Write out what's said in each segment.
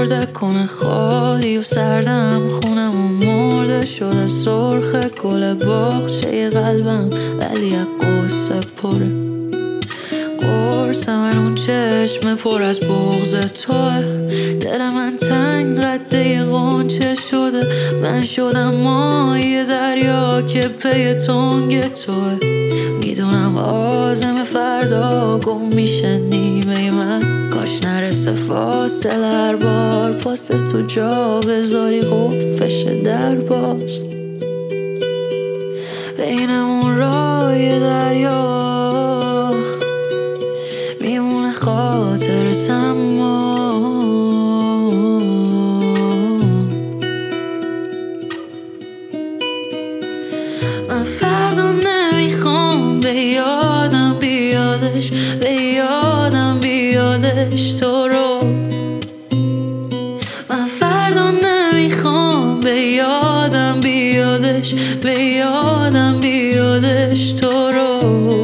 خورده کنه خالی و سردم، خونم و مرده شده سرخ گل بخشه قلبم، ولی از قصه پره قرص من اون چشم پر از بغض توه. دل من تنگ قده غنچه شده، من شدم ماهی دریا که پی تنگ توه. میدونم آزم فردا گم میشه نیمه من، کاش نرسه فاصله هر بار پاس تو جا بذاری قفش در باز. بینمون رای دریا میمونه خاطر تمام. من فردا نمیخوام به یادم بیادش، به یادم بیادش تو رو. من فردا نمیخوام به یادم بیادش، به یادم بیادش تو رو.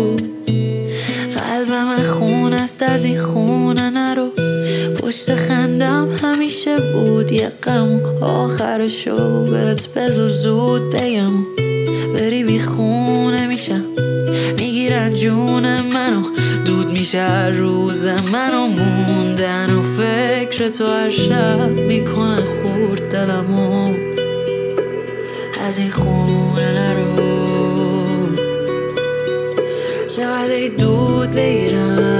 قلبم خونه است از این خونه نرو، پشت خندم همیشه بود یه غم، آخرشو بهت بذار زود بگم. بری بی خونه میشم، میگیرن جون منو، دود میشه هر روز منو، موندن و فکر تو هر شب میکنه خورد دلمو. از این خونه نرو، چقدر دود بگیرم